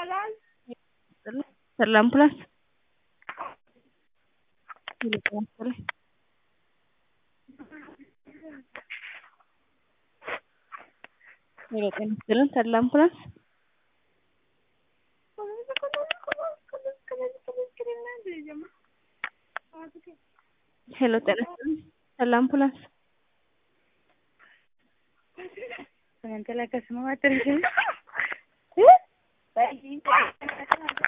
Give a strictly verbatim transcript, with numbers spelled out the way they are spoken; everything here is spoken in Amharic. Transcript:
ሰላም ፕላስ ይልቀጥል ይልቀጥል ሰላም ፕላስ ሄሎ ተነስተን ሰላም ፕላስ Nanti lagi semua terus. Eh? Baik.